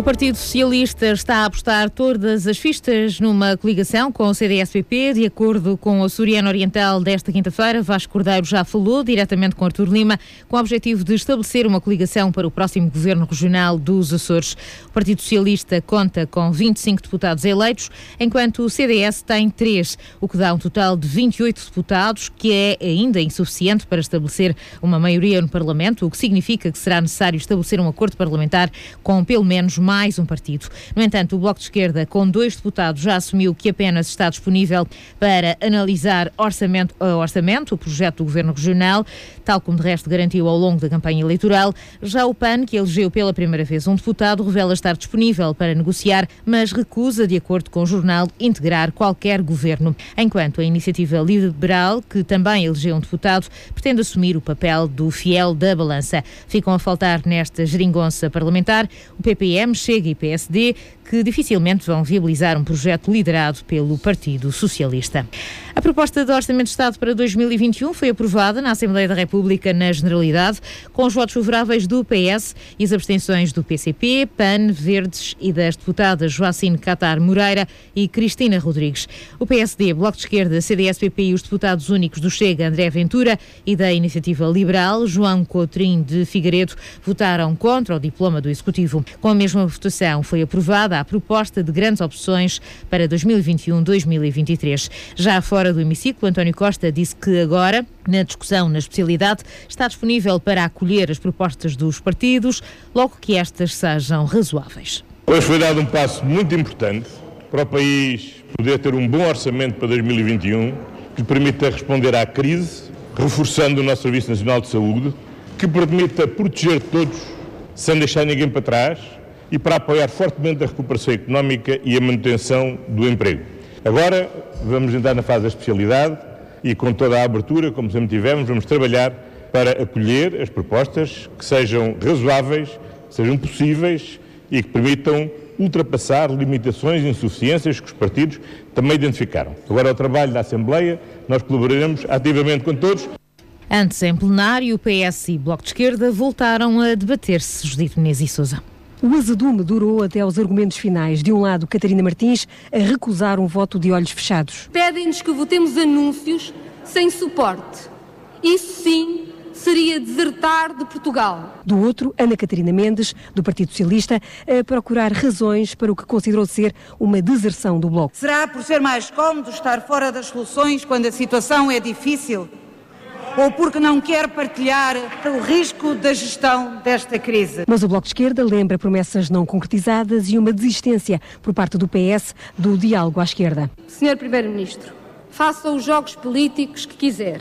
Partido Socialista está a apostar todas as fichas numa coligação com o CDS-PP. De acordo com o Açoriano Oriental desta quinta-feira, Vasco Cordeiro já falou diretamente com Artur Lima com o objetivo de estabelecer uma coligação para o próximo Governo Regional dos Açores. O Partido Socialista conta com 25 deputados eleitos, enquanto o CDS tem 3, o que dá um total de 28 deputados, que é ainda insuficiente para estabelecer uma maioria no Parlamento, o que significa que será necessário estabelecer um acordo parlamentar com pelo menos mais um partido. No entanto, o Bloco de Esquerda, com 2 deputados, já assumiu que apenas está disponível para analisar orçamento a orçamento o projeto do Governo Regional, tal como de resto garantiu ao longo da campanha eleitoral. Já o PAN, que elegeu pela primeira vez um deputado, revela estar disponível para negociar, mas recusa, de acordo com o jornal, integrar qualquer governo. Enquanto a Iniciativa Liberal, que também elegeu um deputado, pretende assumir o papel do fiel da balança. Ficam a faltar nesta geringonça parlamentar o PPM, Chega e PSD, que dificilmente vão viabilizar um projeto liderado pelo Partido Socialista. A proposta de Orçamento de Estado para 2021 foi aprovada na Assembleia da República na generalidade, com os votos favoráveis do PS e as abstenções do PCP, PAN, Verdes e das deputadas Joacine Catar Moreira e Cristina Rodrigues. O PSD, Bloco de Esquerda, CDS-PP e os deputados únicos do Chega, André Ventura, e da Iniciativa Liberal, João Coutrinho de Figueiredo, votaram contra o diploma do Executivo. Com a mesma votação foi aprovada a proposta de grandes opções para 2021-2023. Já fora do hemiciclo, António Costa disse que agora, na discussão na especialidade, está disponível para acolher as propostas dos partidos, logo que estas sejam razoáveis. Hoje foi dado um passo muito importante para o país poder ter um bom orçamento para 2021, que permita responder à crise, reforçando o nosso Serviço Nacional de Saúde, que permita proteger todos, sem deixar ninguém para trás, e para apoiar fortemente a recuperação económica e a manutenção do emprego. Agora vamos entrar na fase da especialidade e com toda a abertura, como sempre tivemos, vamos trabalhar para acolher as propostas que sejam razoáveis, sejam possíveis e que permitam ultrapassar limitações e insuficiências que os partidos também identificaram. Agora, ao trabalho da Assembleia, nós colaboraremos ativamente com todos. Antes, em plenário, o PS e Bloco de Esquerda voltaram a debater-se. Judite Menezes e Sousa. O azedume durou até aos argumentos finais. De um lado, Catarina Martins a recusar um voto de olhos fechados. Pedem-nos que votemos anúncios sem suporte. Isso sim seria desertar de Portugal. Do outro, Ana Catarina Mendes, do Partido Socialista, a procurar razões para o que considerou ser uma deserção do Bloco. Será por ser mais cómodo estar fora das soluções quando a situação é difícil? Ou porque não quer partilhar o risco da gestão desta crise? Mas o Bloco de Esquerda lembra promessas não concretizadas e uma desistência por parte do PS do diálogo à esquerda. Senhor Primeiro-Ministro, faça os jogos políticos que quiser.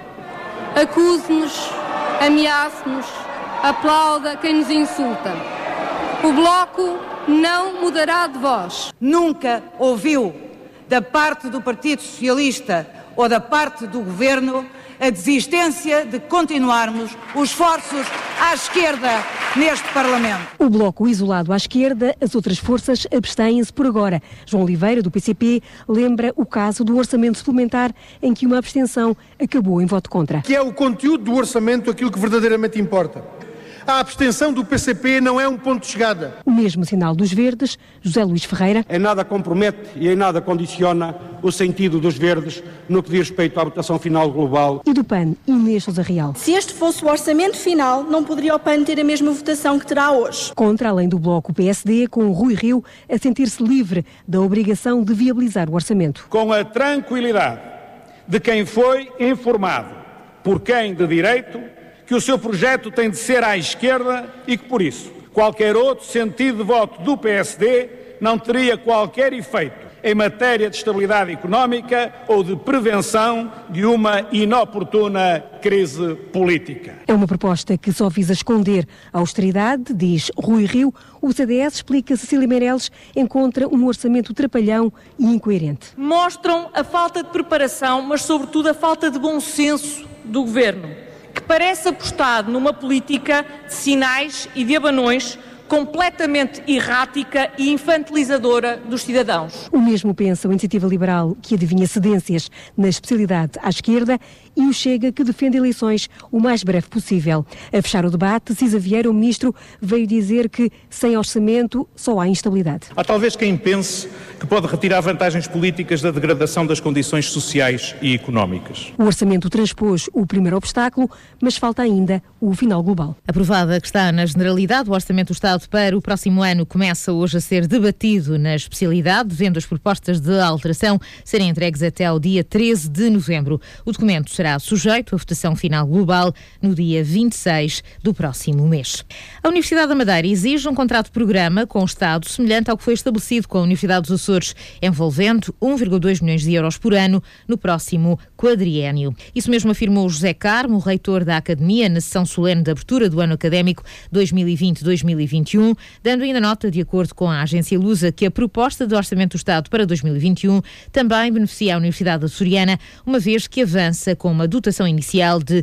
Acuse-nos, ameace-nos, aplauda quem nos insulta. O Bloco não mudará de voz. Nunca ouviu da parte do Partido Socialista ou da parte do Governo a desistência de continuarmos os esforços à esquerda neste Parlamento. O Bloco isolado à esquerda, as outras forças abstêm-se por agora. João Oliveira, do PCP, lembra o caso do orçamento suplementar em que uma abstenção acabou em voto contra. Que é o conteúdo do orçamento aquilo que verdadeiramente importa. A abstenção do PCP não é um ponto de chegada. O mesmo sinal dos Verdes, José Luís Ferreira. Em nada compromete e em nada condiciona o sentido dos Verdes no que diz respeito à votação final global. E do PAN, Inês Sousa Real. Se este fosse o orçamento final, não poderia o PAN ter a mesma votação que terá hoje. Contra, além do Bloco, o PSD, com o Rui Rio a sentir-se livre da obrigação de viabilizar o orçamento. Com a tranquilidade de quem foi informado por quem de direito que o seu projeto tem de ser à esquerda e que, por isso, qualquer outro sentido de voto do PSD não teria qualquer efeito em matéria de estabilidade económica ou de prevenção de uma inoportuna crise política. É uma proposta que só visa esconder a austeridade, diz Rui Rio. O CDS, explica Cecília Meirelles, encontra um orçamento trapalhão e incoerente. Mostram a falta de preparação, mas sobretudo a falta de bom senso do Governo, que parece apostado numa política de sinais e de abanões, completamente errática e infantilizadora dos cidadãos. O mesmo pensa a Iniciativa Liberal, que adivinha cedências na especialidade à esquerda, e o Chega, que defende eleições o mais breve possível. A fechar o debate, Cisa Vieira, o ministro, veio dizer que sem orçamento só há instabilidade. Há talvez quem pense que pode retirar vantagens políticas da degradação das condições sociais e económicas. O orçamento transpôs o primeiro obstáculo, mas falta ainda o final global. Aprovada que está na generalidade, o Orçamento do Estado para o próximo ano começa hoje a ser debatido na especialidade, devendo as propostas de alteração serem entregues até ao dia 13 de novembro. O documento será sujeito à votação final global no dia 26 do próximo mês. A Universidade da Madeira exige um contrato-programa com o Estado semelhante ao que foi estabelecido com a Universidade dos Açores, envolvendo 1,2 milhões de euros por ano no próximo quadriênio. Isso mesmo afirmou José Carmo, reitor da Academia, na sessão solene de abertura do ano académico 2020-2021, dando ainda nota, de acordo com a agência Lusa, que a proposta de Orçamento do Estado para 2021 também beneficia a Universidade Açoriana, uma vez que avança com uma dotação inicial de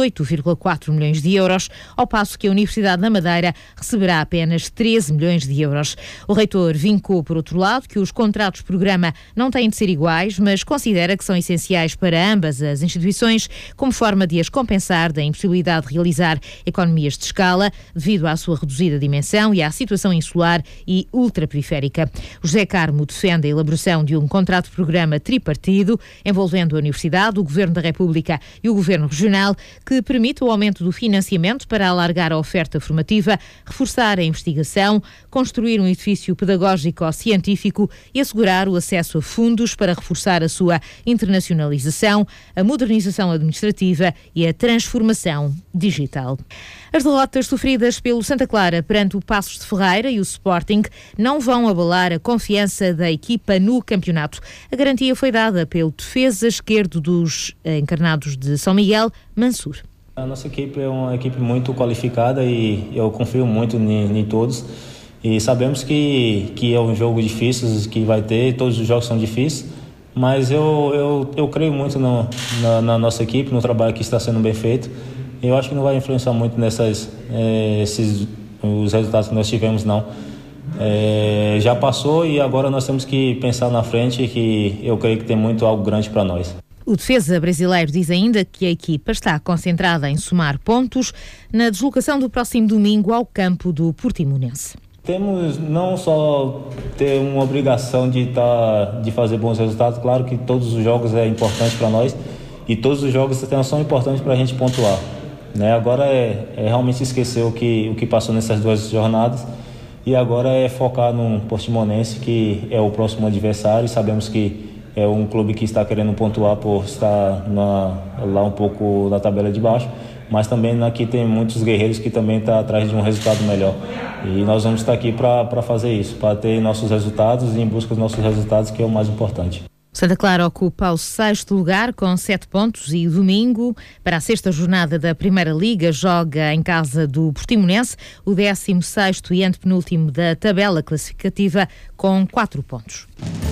18,4 milhões de euros, ao passo que a Universidade da Madeira receberá apenas 13 milhões de euros. O reitor vincou, por outro lado, que os contratos-programa não têm de ser iguais, mas considera que são essenciais para ambas as instituições, como forma de as compensar da impossibilidade de realizar economias de escala, devido à sua reduzida dimensão e à situação insular e ultraperiférica. José Carmo defende a elaboração de um contrato-programa tripartido, envolvendo a Universidade, o Governo da República e o Governo Regional, que permite o aumento do financiamento para alargar a oferta formativa, reforçar a investigação, construir um edifício pedagógico-científico e assegurar o acesso a fundos para reforçar a sua internacionalização, a modernização administrativa e a transformação digital. As derrotas sofridas pelo Santa Clara perante o Paços de Ferreira e o Sporting não vão abalar a confiança da equipa no campeonato. A garantia foi dada pelo defesa esquerdo dos encarnados de São Miguel, Mansur. A nossa equipe é uma equipe muito qualificada e eu confio muito em todos. E sabemos que é um jogo difícil, que vai ter, todos os jogos são difíceis, mas eu creio muito na nossa equipe, no trabalho que está sendo bem feito. Eu acho que não vai influenciar muito os resultados que nós tivemos, não. Já passou e agora nós temos que pensar na frente, que eu creio que tem muito algo grande para nós. O defesa brasileiro diz ainda que a equipa está concentrada em somar pontos na deslocação do próximo domingo ao campo do Portimonense. Temos não só ter uma obrigação de fazer bons resultados, claro que todos os jogos é importante para nós e todos os jogos são importantes para a gente pontuar. Né? Agora é realmente esquecer o que passou nessas duas jornadas e agora é focar no Portimonense, que é o próximo adversário, e sabemos que é um clube que está querendo pontuar por estar lá um pouco na tabela de baixo, mas também aqui tem muitos guerreiros que também estão atrás de um resultado melhor. E nós vamos estar aqui para fazer isso, para ter nossos resultados e em busca dos nossos resultados, que é o mais importante. Santa Clara ocupa o 6º lugar com 7 pontos e domingo, para a 6ª jornada da Primeira Liga, joga em casa do Portimonense, o 16º e antepenúltimo da tabela classificativa com 4 pontos.